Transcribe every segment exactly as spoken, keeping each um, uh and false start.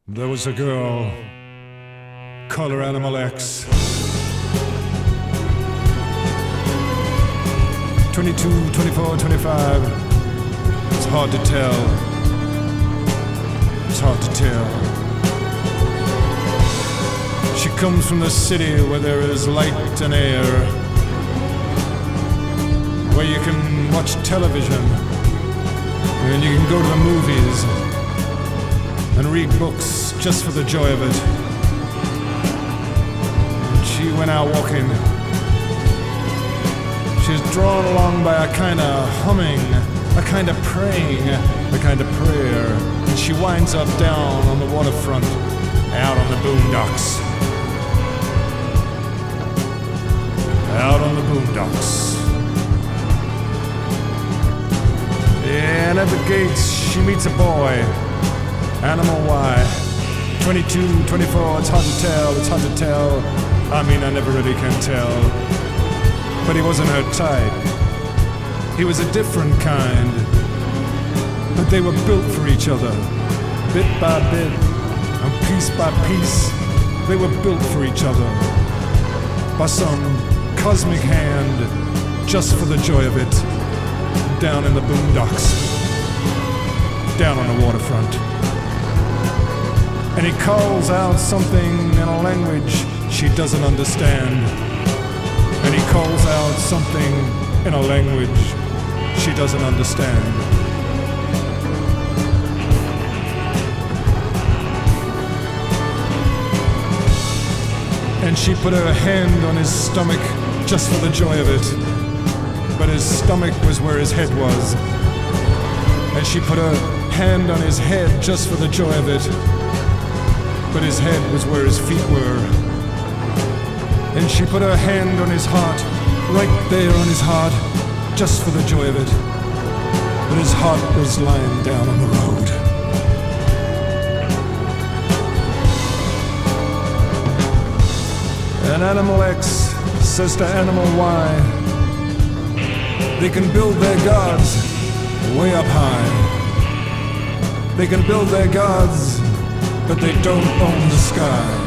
There was a girl, call her Animal X. twenty-two, twenty-four, twenty-five. It's hard to tell. It's hard to tell. She comes from the city where there is light and air, where you can watch television, and you can go to the movies and read books just for the joy of it. And she went out walking. She's drawn along by a kind of humming, a kind of praying, a kind of prayer. And she winds up down on the waterfront, out on the boondocks. Out on the boondocks. And at the gates, she meets a boy. Animal Y. twenty-two, twenty-four, it's hard to tell, it's hard to tell. I mean, I never really can tell. But he wasn't her type. He was a different kind. But they were built for each other. Bit by bit, and piece by piece, they were built for each other. By some cosmic hand, just for the joy of it. Down in the boondocks. Down on the waterfront. And he calls out something in a language she doesn't understand. And he calls out something in a language she doesn't understand. And she put her hand on his stomach just for the joy of it. But his stomach was where his head was. And she put her hand on his head just for the joy of it. But his head was where his feet were. And she put her hand on his heart, right there on his heart, just for the joy of it. But his heart was lying down on the road. And Animal X says to Animal Y, they can build their gods way up high. They can build their gods, but they don't own the sky.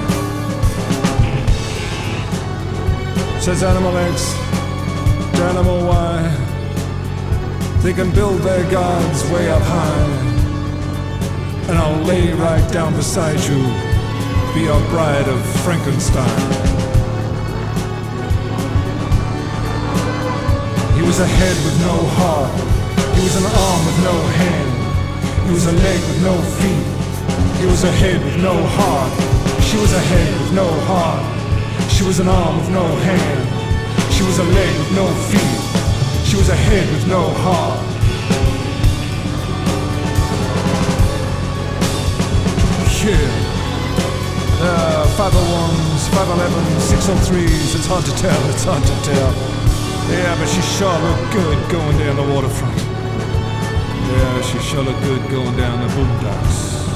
Says Animal X to Animal Y, they can build their gods way up high, and I'll lay right down beside you, be your bride of Frankenstein. He was a head with no heart, he was an arm with no hand, he was a leg with no feet, he was a head with no heart, she was a head with no heart. She was an arm with no hand. She was a leg with no feet. She was a head with no heart. Yeah. Uh, five oh ones, five elevens, six oh threes. It's hard to tell, it's hard to tell. Yeah, but she sure looked good going down the waterfront. Yeah, she sure looked good going down the boondocks.